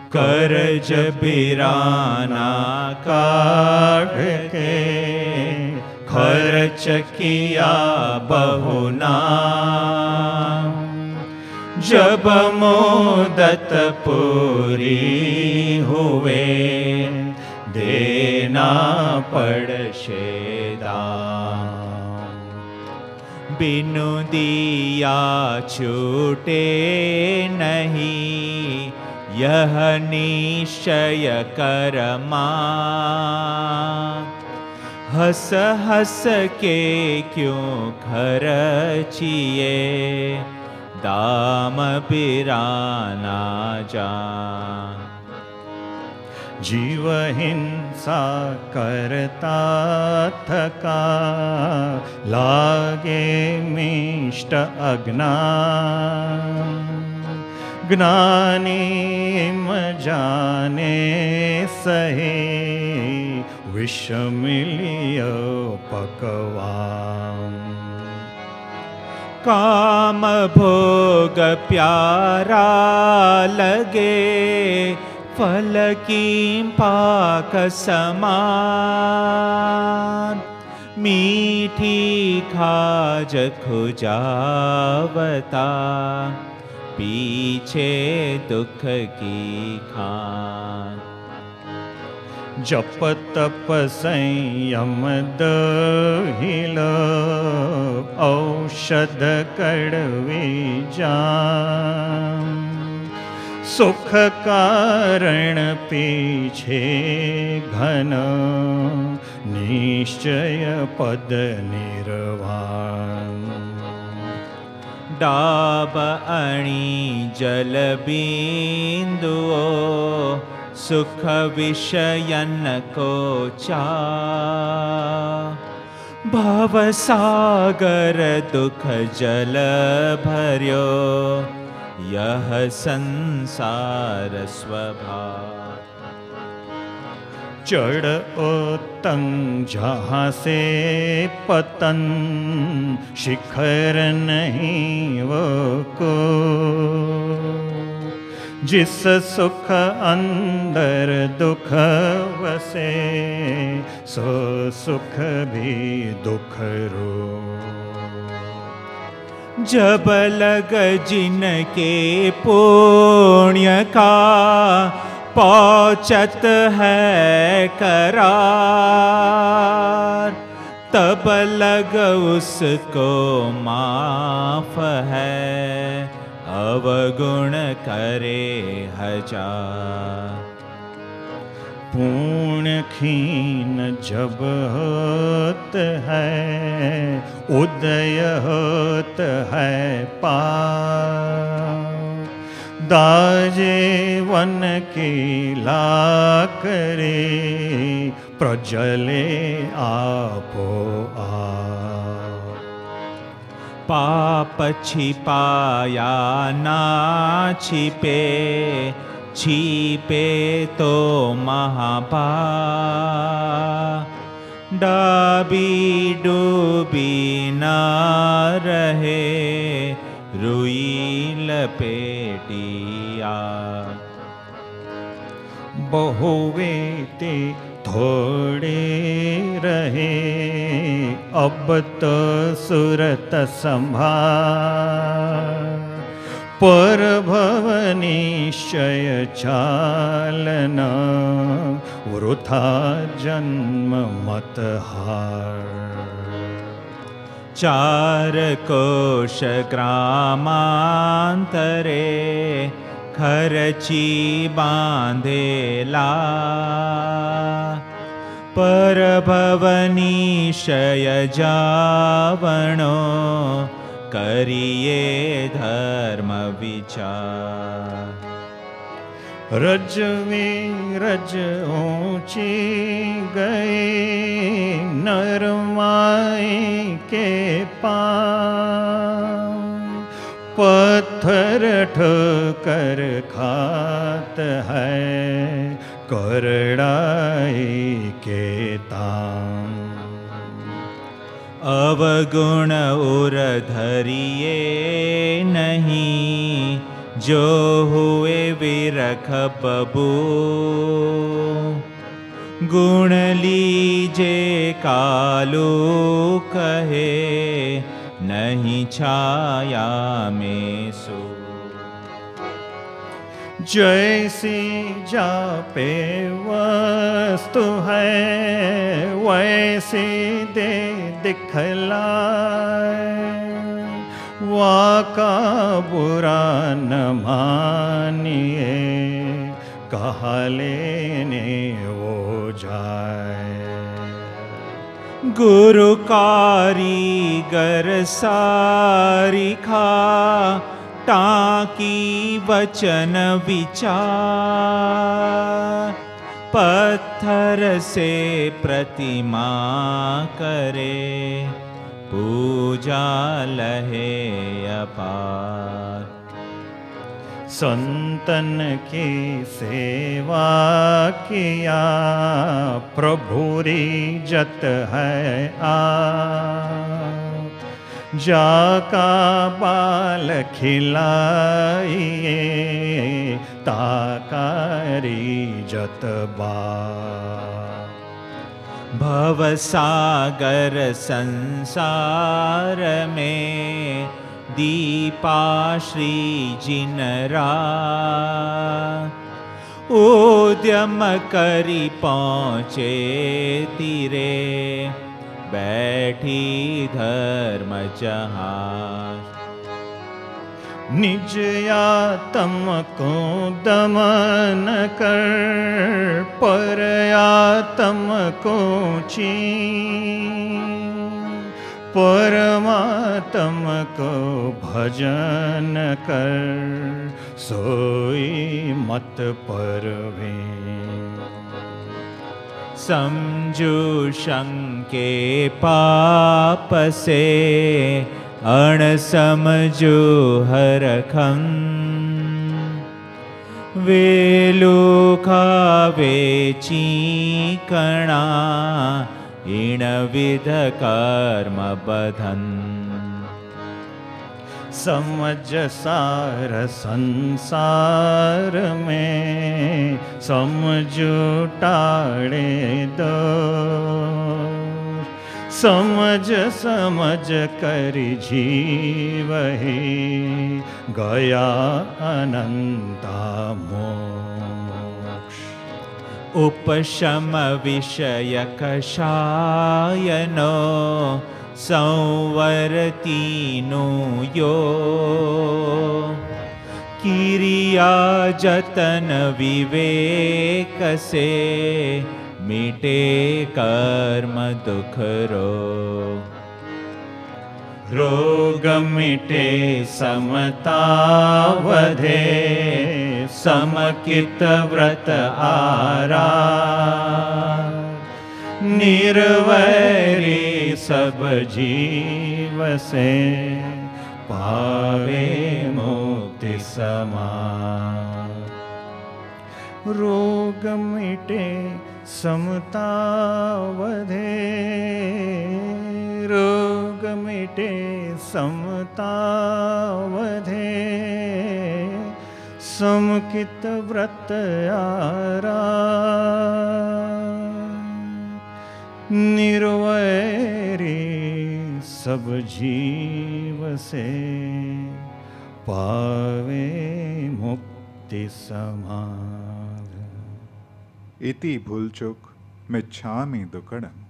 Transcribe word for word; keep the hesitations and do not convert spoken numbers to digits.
करज बिराना काढ़ के खर्च किया बहुना। जब मुदत पूरी हुए देना पड़शे दाम। बिनु दिया छूटे नहीं यह निश्चय करमा। हंस हंस के क्यों खर्चिए दाम बिराना जान। जीव हिंसा करता थका लागे मिष्ट अज्ञान। ज्ञानी म जाने सहे विष मिलिय पकवान। काम भोग प्यारा लगे फल की पाक समान। मीठी खाज खुजावता पीछे दुख की खान। जप तप संयम दहिल औषध कड़वी जान। सुख कारण पीछे घन निश्चय पद निर्वाण। डाब अणि जल बिंदुओ सुख विषयन को चा। भव सागर दुख जल भर्यो यह संसार स्वभाव। चढ़ ओतंग जहाँ से पतन शिखर नहीं वो को। जिस सुख अंदर दुख वसे सो सुख भी दुख रो। जब लग जिनके पुण्य का पहुँचत है करार। तब लग उसको माफ है अवगुण करे हजार। पूर्ण खीन जब होत है उदय होत है पार। दाजे वन की लाकरे प्रजले आपो आप। पाप छिपाया ना छिपे छिपे तो महापाप। डाबी डूबी ना रहे रुई लपेटिया। बहुवे ते थोड़े रहे अब तो सुरत संभार। पर भव निश्चय चालना वृथा जन्म मत हार। चार कोश ग्रामांतरे खर्ची बांधेला। पर भव निश्चय जावणो करिए धर्म विचार। रजवे रज ऊंची गए नरमाई के पाँव। पत्थर ठोकर खात है करड़ाई के ताम। अवगुण उर धरिए नहीं जो हुए विरख बबू, गुण लीजे कालू कहे, नहीं छाया में सो। जैसी जापे वस्तु है, वैसी दे दिखलाए, वाका बुरा न मानिए, कहा लेने वो जाए। गुरु कारीगर सारिखा, टाकी वचन विचार, पत्थर से प्रतिमा करे, पूजा लहे अपार। संतन की सेवा किया, प्रभुरी जत है आ, जाका बाल खिलाइए, ताकारी जतबा। भवसागर संसार में, दीपा श्री जिनरा, उद्यम करी पहुँचे तीरे, बैठी धर्म जहाज। निज आत्म को दमन कर, पर आत्म को चीन, परमात्म को भजन कर, सोई मत परवीन। समझू शंके पाप से, अण समझू हरखम, वेलू खावे चीकणा, इण विध कर्म बधन। समझ सार संसार में, समझू टाड़े दो, समझ समझ कर जीवहि, गया अनंता मोक्ष। उपशम विषय कषायनो, संवर तीनु यो, किरिया जतन विवेक से, मिटे कर्म दुख रो। रोग मिटे समता वधे, समकित व्रत आरा, निर्वैरी सब जीव से, पावे मुक्ति समान। रोग मिटे समता वधे, रोग मिटे समता वधे, समकित व्रत आरा, निर्वैरी सब जीव से, पावे मुक्ति समान। इति भूलचुक मिच्छामि दुक्कडम।